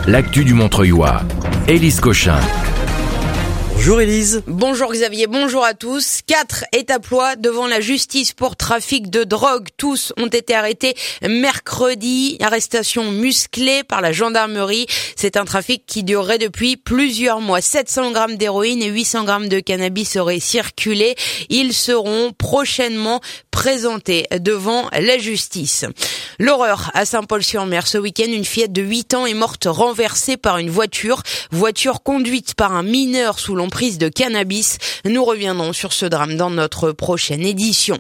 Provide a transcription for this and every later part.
l'actu du Montreuillois. Élise Cochin. Bonjour Élise. Bonjour Xavier, bonjour à tous. 4 étaplois devant la justice pour trafic de drogue. Tous ont été arrêtés mercredi. Arrestation musclée par la gendarmerie. C'est un trafic qui durerait depuis plusieurs mois. 700 grammes d'héroïne et 800 grammes de cannabis auraient circulé. Ils seront prochainement présentés devant la justice. L'horreur à Saint-Paul-sur-Mer. Ce week-end, une fillette de 8 ans est morte renversée par une voiture conduite par un mineur sous l'emprise de cannabis. Nous reviendrons sur ce drame dans notre prochaine édition.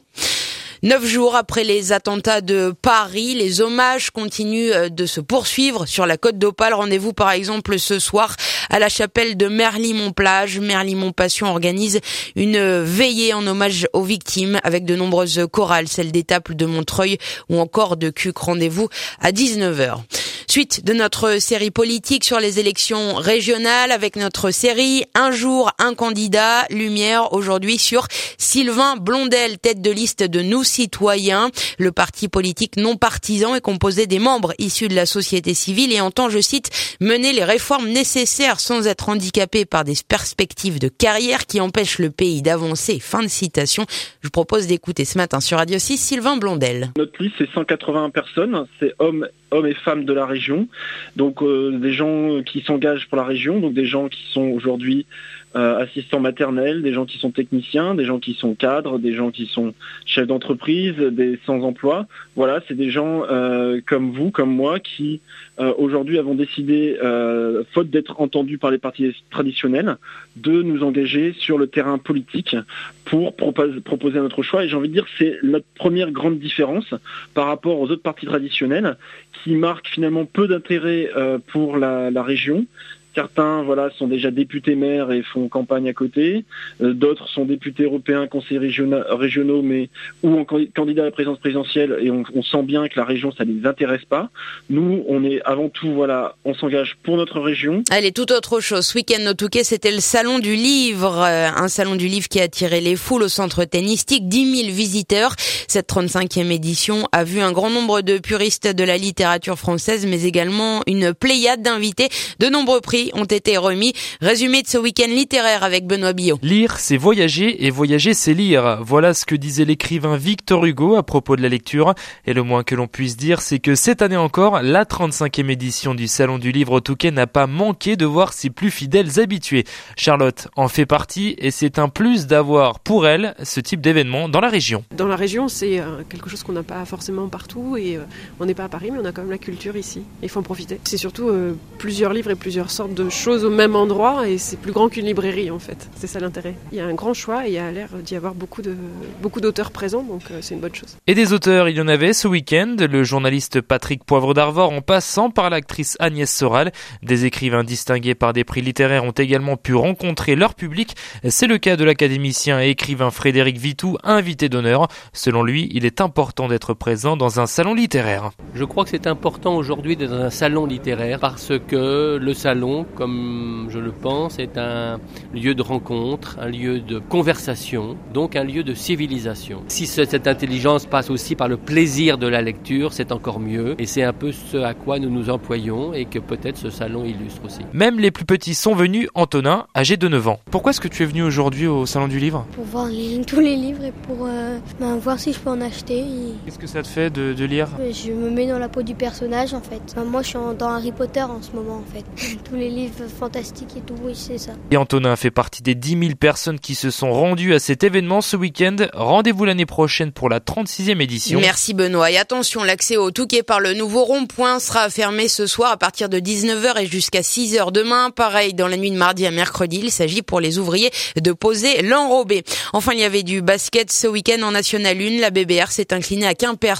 9 jours après les attentats de Paris, les hommages continuent de se poursuivre sur la Côte d'Opale. Rendez-vous par exemple ce soir à la chapelle de Merlimont-Plage. Merlimont-Passion organise une veillée en hommage aux victimes avec de nombreuses chorales, celles d'Étaples, de Montreuil ou encore de Cuques. Rendez-vous à 19h. Suite de notre série politique sur les élections régionales avec notre série Un jour, un candidat. Lumière aujourd'hui sur Sylvain Blondel, tête de liste de Nous Citoyens. Le parti politique non partisan est composé des membres issus de la société civile et entend, je cite, mener les réformes nécessaires sans être handicapé par des perspectives de carrière qui empêchent le pays d'avancer. Fin de citation. Je vous propose d'écouter ce matin sur Radio 6 Sylvain Blondel. Notre liste, c'est 180 personnes, c'est hommes et femmes de la région, donc des gens qui s'engagent pour la région, donc des gens qui sont aujourd'hui assistants maternels, des gens qui sont techniciens, des gens qui sont cadres, des gens qui sont chefs d'entreprise, des sans-emploi. Voilà, c'est des gens comme vous, comme moi, qui aujourd'hui avons décidé, faute d'être entendus par les partis traditionnels, de nous engager sur le terrain politique pour proposer notre choix. Et j'ai envie de dire que c'est notre première grande différence par rapport aux autres partis traditionnels qui marquent finalement peu d'intérêt pour la région. Certains sont déjà députés maires et font campagne à côté. D'autres sont députés européens, conseillers régionaux, ou candidats à la présidence présidentielle, et on sent bien que la région, ça ne les intéresse pas. Nous, on est avant tout, on s'engage pour notre région. Allez, tout autre chose. Ce week-end au Touquet, c'était le Salon du Livre. Un Salon du Livre qui a attiré les foules au centre tennistique. 10 000 visiteurs. Cette 35e édition a vu un grand nombre de puristes de la littérature française, mais également une pléiade d'invités. De nombreux prix ont été remis. Résumé de ce week-end littéraire avec Benoît Billot. Lire, c'est voyager, et voyager, c'est lire. Voilà ce que disait l'écrivain Victor Hugo à propos de la lecture. Et le moins que l'on puisse dire, c'est que cette année encore, la 35e édition du Salon du Livre au Touquet n'a pas manqué de voir ses plus fidèles habitués. Charlotte en fait partie, et c'est un plus d'avoir pour elle ce type d'événement dans la région. Dans la région, c'est quelque chose qu'on n'a pas forcément partout, et on n'est pas à Paris, mais on a quand même la culture ici. Il faut en profiter. C'est surtout plusieurs livres et plusieurs sortes de choses au même endroit, et c'est plus grand qu'une librairie en fait. C'est ça l'intérêt. Il y a un grand choix et il y a l'air d'y avoir beaucoup d'auteurs présents, donc c'est une bonne chose. Et des auteurs, il y en avait ce week-end. Le journaliste Patrick Poivre d'Arvor en passant par l'actrice Agnès Soral. Des écrivains distingués par des prix littéraires ont également pu rencontrer leur public. C'est le cas de l'académicien et écrivain Frédéric Vitou, invité d'honneur. Selon lui, il est important d'être présent dans un salon littéraire. Je crois que c'est important aujourd'hui d'être dans un salon littéraire parce que le salon, comme je le pense, est un lieu de rencontre, un lieu de conversation, donc un lieu de civilisation. Si cette intelligence passe aussi par le plaisir de la lecture, c'est encore mieux. Et c'est un peu ce à quoi nous nous employons et que peut-être ce salon illustre aussi. Même les plus petits sont venus. Antonin, âgé de 9 ans. Pourquoi est-ce que tu es venu aujourd'hui au Salon du Livre ? Pour voir tous les livres et pour voir si je peux en acheter. Qu'est-ce que ça te fait de lire ? Je me mets dans la peau du personnage en fait. Moi je suis dans Harry Potter en ce moment en fait. Tous les livres fantastiques et tout, oui c'est ça. Et Antonin fait partie des 10 000 personnes qui se sont rendues à cet événement ce week-end. Rendez-vous l'année prochaine pour la 36e édition. Merci Benoît. Et attention, l'accès au Touquet par le nouveau rond-point sera fermé ce soir à partir de 19h et jusqu'à 6h demain. Pareil, dans la nuit de mardi à mercredi, il s'agit pour les ouvriers de poser l'enrobé. Enfin, il y avait du basket ce week-end en National 1. La BBR s'est inclinée à Quimper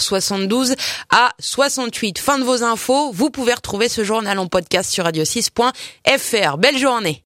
72-68. Fin de vos infos. Vous pouvez retrouver ce journal en podcast sur radio6.fr. Belle journée.